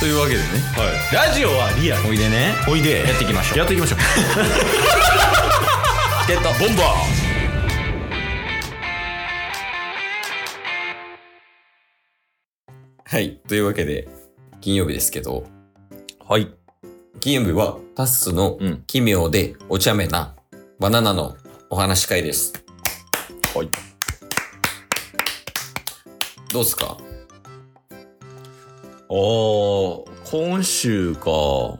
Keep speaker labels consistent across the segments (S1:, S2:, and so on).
S1: というわけでね、
S2: ラジオはリアル。
S1: おいでね、
S2: おいで。
S1: やっていきましょう。
S2: やっていきましょう。
S1: チケットボンバー。はい。というわけで、金曜日ですけど、
S2: はい。
S1: 金曜日はタッスの奇妙でお茶目なバナナのお話し会です。
S2: はい。
S1: どうっすか？
S2: 今週か。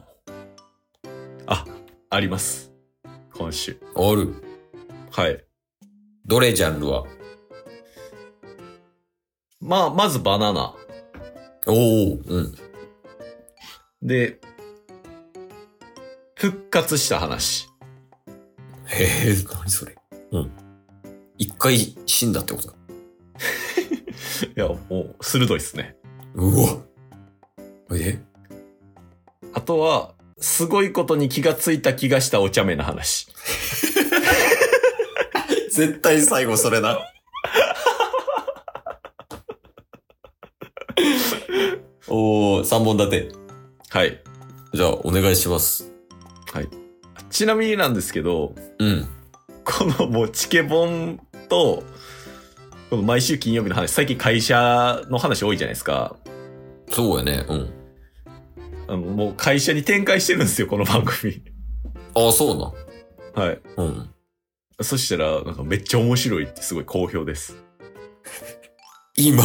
S2: あります。今週。
S1: おる。
S2: はい。
S1: どれジャンルは？
S2: まずバナナ。
S1: おー、うん。
S2: で、復活した話。
S1: へえ、何それ。うん。一回死んだってことか。
S2: いや、もう、鋭いっすね。
S1: うわ。
S2: あとは、すごいことに気がついた気がしたお茶目な話。
S1: 絶対最後それな。おー、3本立て。
S2: はい。
S1: じゃあ、お願いします。
S2: はい。ちなみになんですけど、
S1: うん。
S2: このもうチケボンと、この毎週金曜日の話、最近会社の話多いじゃないですか。
S1: そうやね、うん。
S2: もう会社に展開してるんですよ、この番組。
S1: ああ、そうな。
S2: はい。
S1: うん。
S2: そしたら、なんかめっちゃ面白いってすごい好評です。
S1: 今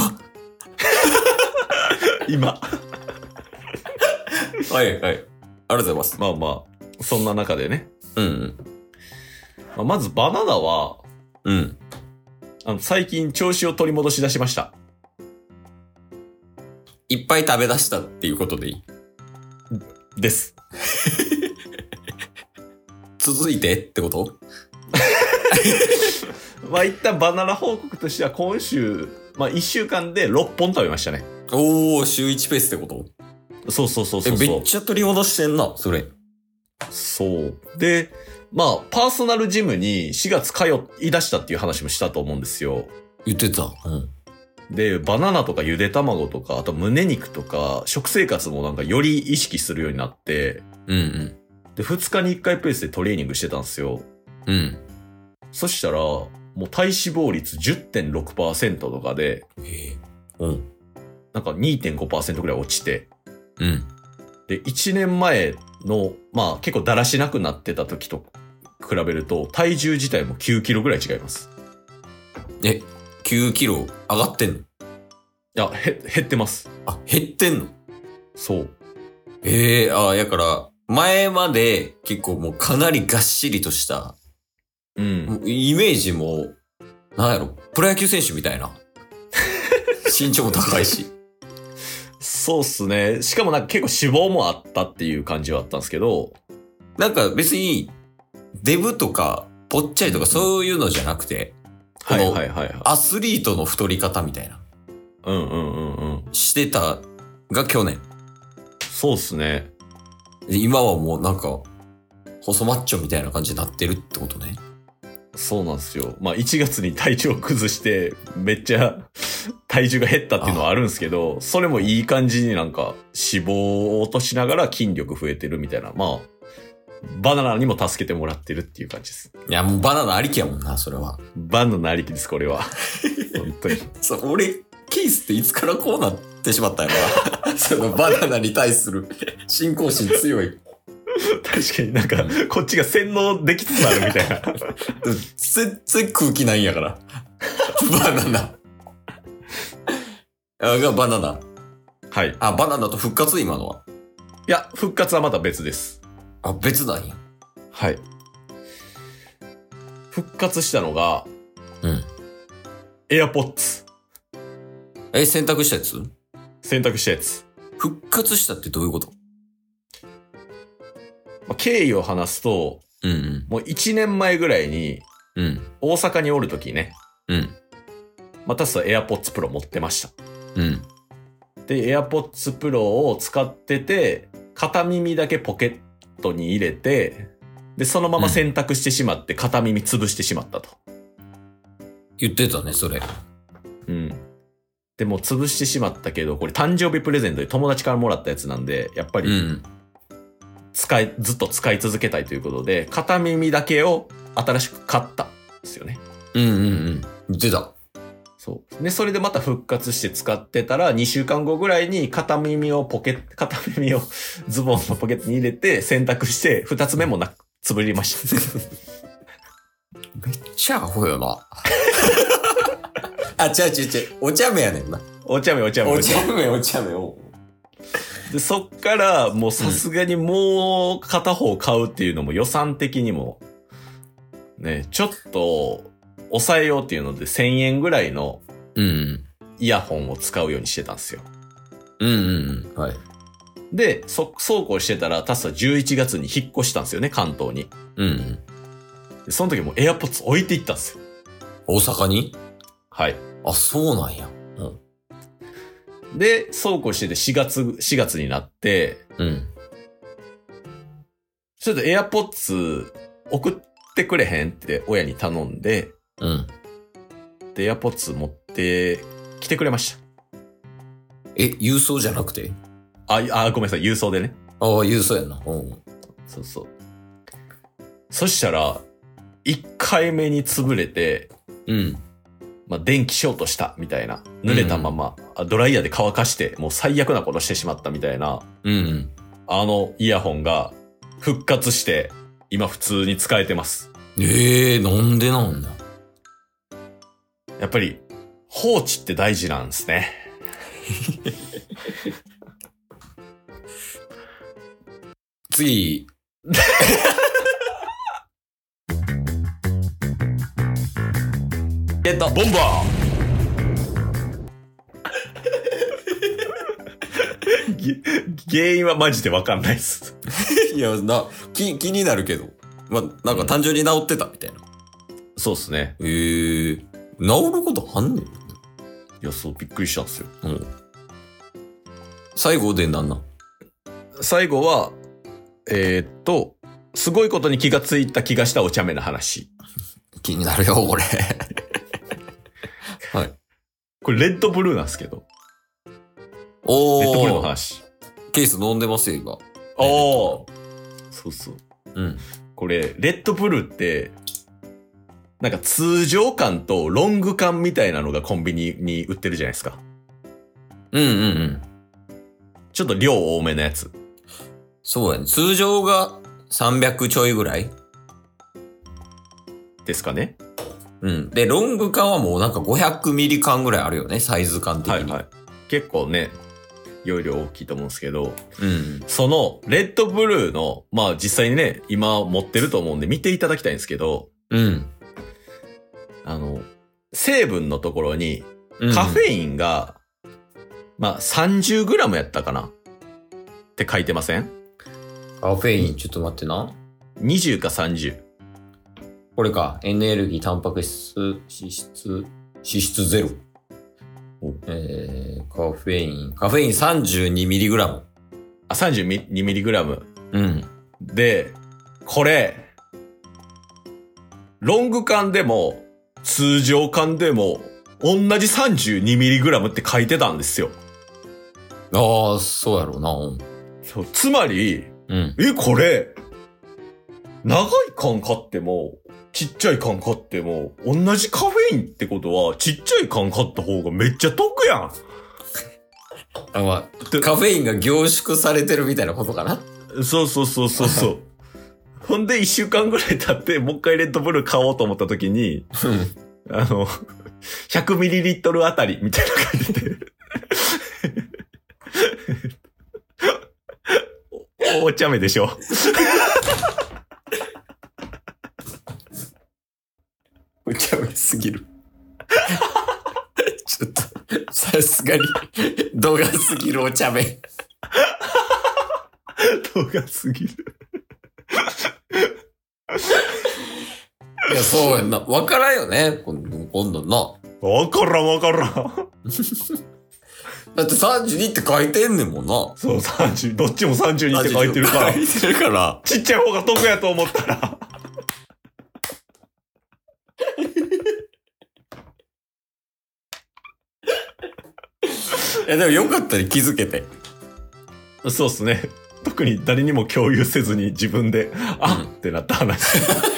S1: はいはい。ありがとうございます。
S2: まあ、そんな中でね。
S1: うん
S2: まずバナナは、
S1: うん。
S2: 最近調子を取り戻し出しました。
S1: いっぱい食べ出したっていうことでいい？
S2: です。
S1: 続いてってこと？
S2: 一旦バナナ報告としては今週、1週間で6本食べましたね。
S1: おー、週1ペースってこと？
S2: そう。
S1: めっちゃ取り戻してんな、それ。
S2: そう。で、パーソナルジムに4月通い出したっていう話もしたと思うんですよ。
S1: 言ってた。うん。
S2: で、バナナとかゆで卵とか、あと胸肉とか、食生活もなんかより意識するようになって、
S1: うん
S2: で、2日に1回ペースでトレーニングしてたんですよ。
S1: うん。うん。
S2: そしたら、もう体脂肪率 10.6% とかで、
S1: うん。
S2: なんか 2.5% くらい落ちて、
S1: うん。
S2: で、1年前の、結構だらしなくなってた時と比べると、体重自体も9キロぐらい違います。
S1: 9キロ上がってんの？い
S2: や、減ってます。
S1: あ、減ってんの？
S2: そう。
S1: やから、前まで結構もうかなりがっしりとした、
S2: うん。
S1: イメージも、なんやろ、プロ野球選手みたいな。身長も高いし。
S2: そうっすね。しかもなんか結構脂肪もあったっていう感じはあったんですけど。
S1: なんか別に、デブとか、ぽっちゃりとかそういうのじゃなくて、
S2: はい。
S1: アスリートの太り方みたいな。
S2: うん。
S1: してたが去年。
S2: そうっすね。
S1: で今はもうなんか、細マッチョみたいな感じになってるってことね。
S2: そうなんですよ。1月に体調崩して、めっちゃ体重が減ったっていうのはあるんですけど、それもいい感じになんか脂肪を落としながら筋力増えてるみたいな。バナナにも助けてもらってるっていう感じです。
S1: いや、もうバナナありきやもんな、それは。
S2: バナナありきです、これは。本当に。
S1: そう、俺、ケースっていつからこうなってしまったんやろな。そのバナナに対する信仰心強い。
S2: 確かになんか、こっちが洗脳できつつあるみたいな。
S1: 全然空気ないんやから。バナナ。がバナナ。
S2: はい。
S1: バナナと復活今のは。
S2: いや、復活はまた別です。
S1: 別なんや。
S2: はい。復活したのが、AirPods。
S1: 選択したやつ？
S2: 選択したやつ。
S1: 復活したってどういうこと？
S2: 経緯を話すと、もう1年前ぐらいに、大阪におるときね、タスは AirPods Pro 持ってました。で、AirPods Pro を使ってて、片耳だけポケットに入れて、で、そのまま選択してしまって、片耳潰してしまったと。
S1: 言ってたね、それ。
S2: で、 でも潰してしまったけど、これ誕生日プレゼントで友達からもらったやつなんで、やっぱり、ずっと使い続けたいということで、片耳だけを新しく買ったんですよね。
S1: 出た。
S2: そう。で、それでまた復活して使ってたら、2週間後ぐらいに片耳をズボンのポケットに入れて洗濯して、2つ目も潰りました。
S1: めっちゃアホよな。違う。お茶目やねんな。
S2: お茶目。
S1: お茶目を。
S2: で、そっからもうさすがにもう片方買うっていうのも予算的にも、ね、ちょっと抑えようっていうので1000円ぐらいのイヤホンを使うようにしてたんですよ。
S1: はい。
S2: で、そうこうしてたら、確か11月に引っ越したんですよね、関東に。でその時もAirPods 置いていったんですよ。
S1: 大阪に？
S2: はい。
S1: あ、そうなんや。
S2: で、そうこうしてて4月になって、ちょっと AirPods 送ってくれへんって親に頼んで、で、AirPods 持って来てくれました。
S1: 郵送じゃなくて？
S2: ごめんなさい、郵送でね。
S1: 郵送やな。
S2: そう。そしたら、1回目に潰れて、電気ショートしたみたいな。濡れたまま、ドライヤーで乾かして、もう最悪なことしてしまったみたいな。イヤホンが復活して、今普通に使えてます。
S1: なんでなんだ。
S2: やっぱり、放置って大事なんですね。
S1: 次。
S2: ボンバー原因はマジでわかんないっす。
S1: いや、気になるけど。なんか単純に治ってたみたいな。
S2: そうっすね。
S1: 治ることあんねん。い
S2: や、そう、びっくりしたんですよ。
S1: 最後でなんなん？
S2: 最後は、すごいことに気がついた気がしたお茶目な話。
S1: 気になるよ、これ。はい。
S2: これレッドブルーなんですけど。レッドブルーの話。
S1: ケース飲んでますよ、今。
S2: そうそう。これ、レッドブルーって、なんか通常缶とロング缶みたいなのがコンビニに売ってるじゃないですか。ちょっと量多めのやつ。
S1: そうやね。通常が300ちょいぐらい
S2: ですかね。
S1: で、ロング缶はもうなんか500ミリ缶ぐらいあるよね、サイズ感的に。
S2: 結構ね、容量大きいと思うんですけど、その、レッドブルーの、実際にね、今持ってると思うんで見ていただきたいんですけど、成分のところに、カフェインが、30g やったかなって書いてません？
S1: カフェイン、ちょっと待ってな。
S2: 20か30。
S1: これか。エネルギー、タンパク質、脂質ゼロ。カフェイン 32mg。
S2: 32mg。で、これ、ロング缶でも、通常缶でも、同じ 32mg って書いてたんですよ。
S1: そうやろうな。
S2: そう、つまり、これ、長い缶買っても、ちっちゃい缶買っても、同じカフェインってことは、ちっちゃい缶買った方がめっちゃ得やん。
S1: カフェインが凝縮されてるみたいなことかな。
S2: そう。ほんで、1週間ぐらい経って、もう一回レッドブルー買おうと思った時に、100ml あたりみたいな感じで。お茶目でしょ。
S1: お茶目すぎる。ちょっと、さすがに、度がすぎるお茶目。
S2: 度がすぎる。
S1: いや、そうやんな。わからんよね。今度な。
S2: わからん。
S1: だって32って書いてんねんもんな。
S2: そう、30、どっちも32って書いてるから。
S1: 書いてるから。
S2: ちっちゃい方が得やと思ったら。
S1: でもよかったね、気づけて。
S2: そうっすね。特に誰にも共有せずに自分で、ってなった話。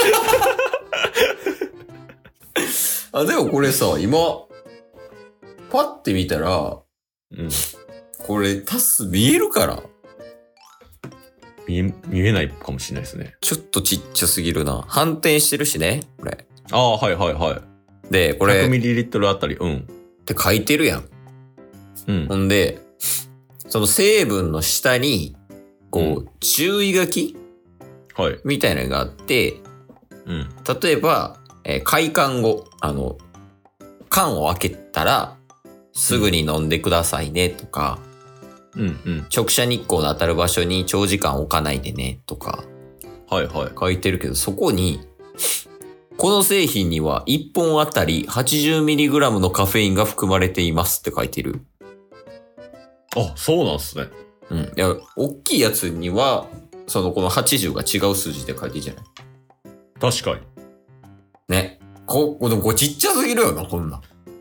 S1: でもこれさ、今、パッて見たら、これタス見えるから。
S2: 見えないかもしれないですね。
S1: ちょっとちっちゃすぎるな。反転してるしね、これ。
S2: はいはいはい。
S1: で、これ。
S2: 100ml あたり、
S1: って書いてるやん。ほんで、その成分の下に、注意書きみたいなのがあって、例えば、開缶後、缶を開けたら、すぐに飲んでくださいね、とか、直射日光の当たる場所に長時間置かないでね、とか、書いてるけど、そこに、この製品には1本あたり 80mg のカフェインが含まれていますって書いてる。
S2: あ、そうなんすね。
S1: いや、大きいやつには、この80が違う数字で書いてるじゃない。
S2: 確かに。
S1: ね。でもこれちっちゃすぎるよな、こんなん。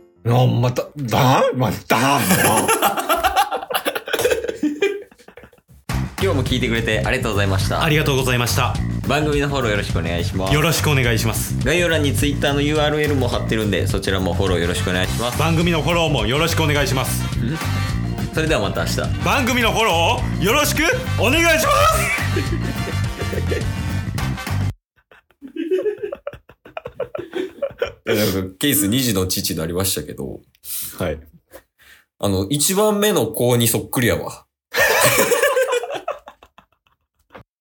S1: 今日も聞いてくれてありがとうございました。
S3: ありがとうございました。
S1: 番組のフォローよろしくお願いします。
S3: よろしくお願いします。
S1: 概要欄に Twitter の URL も貼ってるんで、そちらもフォローよろしくお願いします。
S3: 番組のフォローもよろしくお願いします。
S1: それではまた明日。
S3: 番組のフォローをよろしくお願いします
S1: なんかケース2児の父になりましたけど、
S2: はい。
S1: 1番目の子にそっくりやわ。